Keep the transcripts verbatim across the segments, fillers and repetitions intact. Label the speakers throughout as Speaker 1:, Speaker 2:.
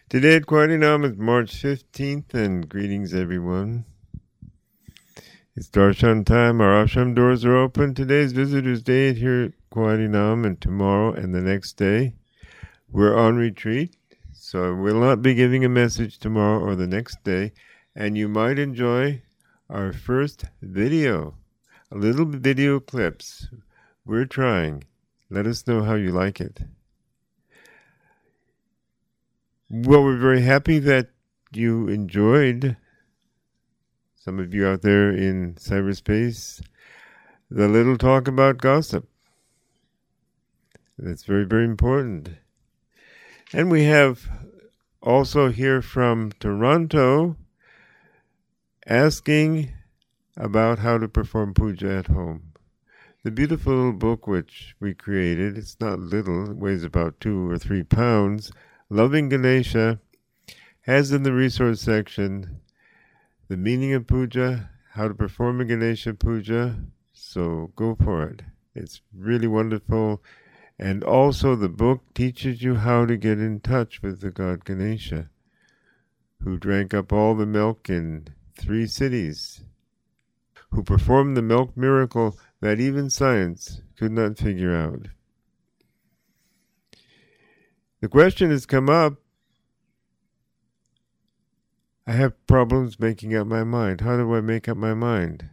Speaker 1: Today at Quadinam is March fifteenth, and greetings everyone. It's Darshan time. Our ashram doors are open. Today's Visitors' Day here at Quadinam, and tomorrow and the next day we're on retreat. So we'll not be giving a message tomorrow or the next day, and you might enjoy our first video, a little video clips. We're trying. Let us know how you like it. Well, we're very happy that you enjoyed, some of you out there in cyberspace, the little talk about gossip. That's very, very important. And we have also here from Toronto asking about how to perform puja at home. The beautiful little book which we created, it's not little, it weighs about two or three pounds, Loving Ganesha, has in the resource section the meaning of puja, how to perform a Ganesha puja, so go for it. It's really wonderful. And also the book teaches you how to get in touch with the god Ganesha, who drank up all the milk in three cities, who performed the milk miracle that even science could not figure out. The question has come up, I have problems making up my mind. How do I make up my mind?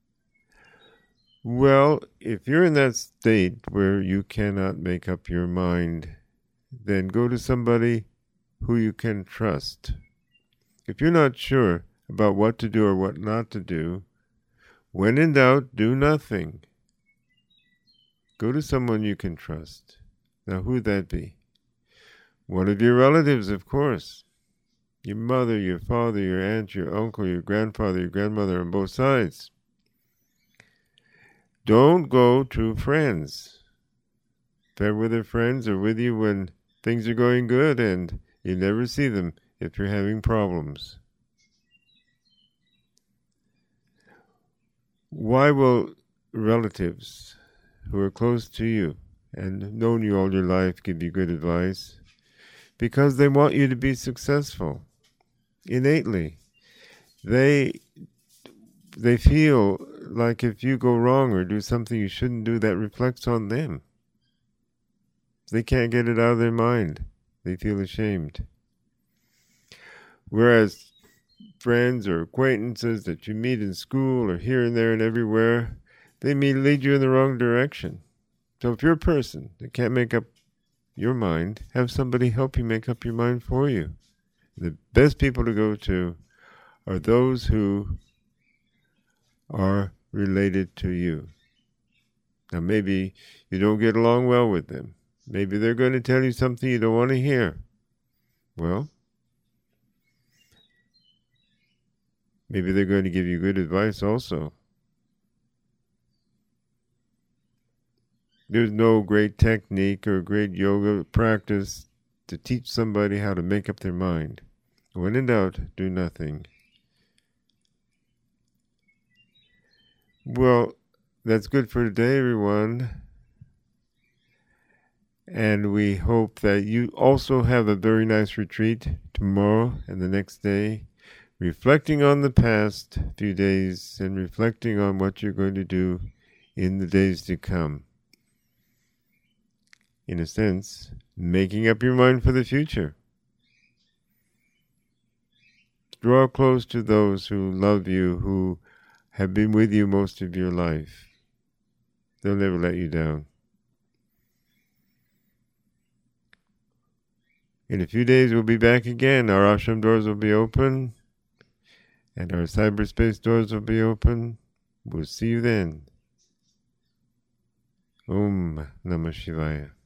Speaker 1: Well, if you're in that state where you cannot make up your mind, then go to somebody who you can trust. If you're not sure about what to do or what not to do, when in doubt, do nothing. Go to someone you can trust. Now, who would that be? One of your relatives, of course. Your mother, your father, your aunt, your uncle, your grandfather, your grandmother on both sides. Don't go to friends. Fair-weather friends are with you when things are going good, and you never see them if you're having problems. Why will relatives who are close to you and known you all your life give you good advice? Because they want you to be successful, innately. They they feel like if you go wrong or do something you shouldn't do, that reflects on them. They can't get it out of their mind. They feel ashamed. Whereas friends or acquaintances that you meet in school or here and there and everywhere, they may lead you in the wrong direction. So if you're a person that can't make up your mind, have somebody help you make up your mind for you. The best people to go to are those who are related to you. Now maybe you don't get along well with them. Maybe they're going to tell you something you don't want to hear. Well, maybe they're going to give you good advice also. There's no great technique or great yoga practice to teach somebody how to make up their mind. When in doubt, do nothing. Well, that's good for today, everyone. And we hope that you also have a very nice retreat tomorrow and the next day, reflecting on the past few days and reflecting on what you're going to do in the days to come. In a sense, making up your mind for the future. Draw close to those who love you, who have been with you most of your life. They'll never let you down. In a few days, we'll be back again. Our ashram doors will be open, and our cyberspace doors will be open. We'll see you then. Om Namah Shivaya.